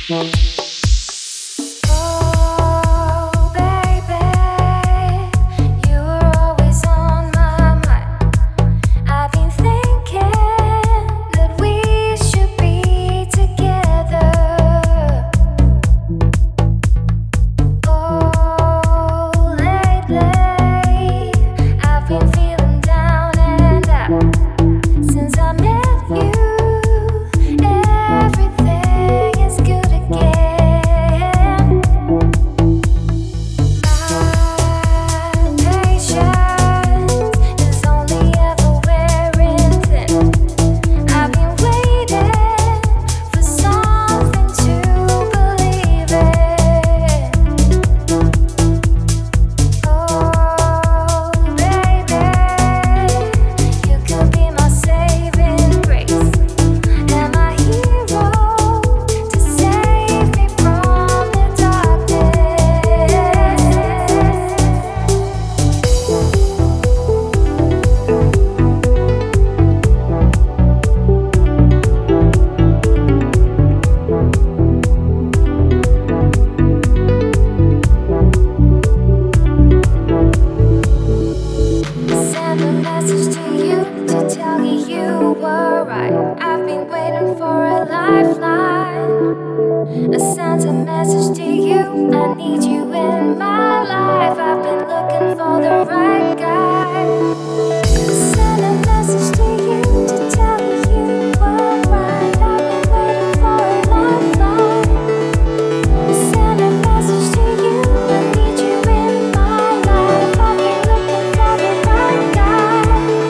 I sent a message to you. I need you in my life. I've been looking for the right guy. Sent a message to you to tell you were right. I've been waiting for a lifeline. Sent a message to you. I need you in my life. I've been looking for the right guy.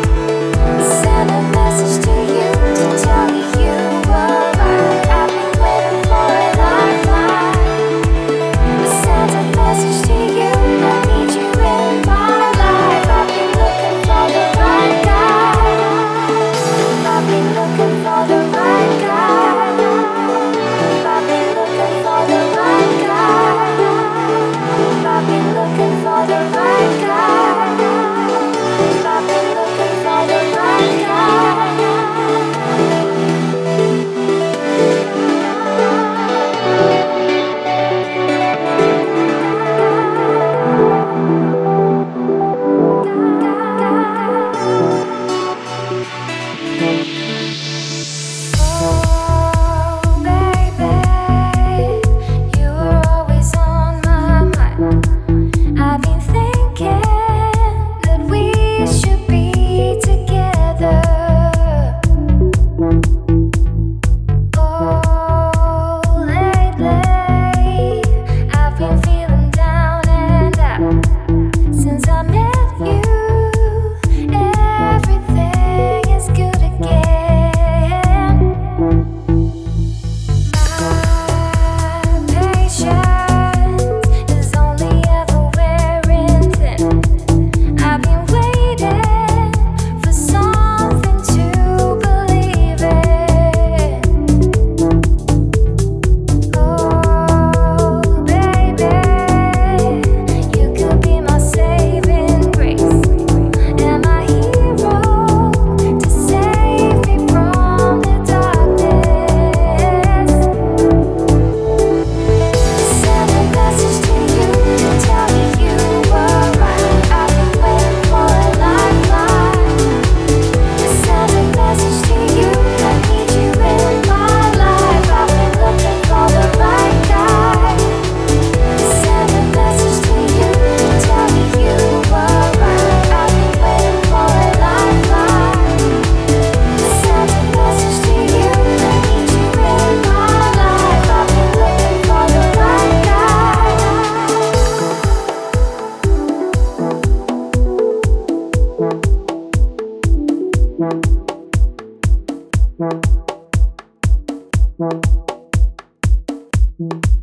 Sent a message to you to tell you were right. I've been waiting for a lifeline. Sent a message to you. I need you in my life. I've been looking for the right guy. I've been looking for the right guy. I've been looking for the right guy. I've been looking for the right guy. I've been looking for the right guy. Oh, baby, you were always on my mind. I've been thinking that we should be together. Oh, lately, I've been feeling down and out. Since I met you, everything is good again. My patience is only ever wearing thin. I've been waiting for something to believe in. Oh, baby, you could be my saving grace and my hero to save me from the darkness. Sent a message to you to tell you were right. I've been waiting for a lifeline. Sent a message to you. I need you in my life. I've been looking for the right guy. Sent a message to you to tell you were right. I've been waiting for a lifeline. Sent a message to you. I need you in my life. I've been looking for the right guy. Thank you.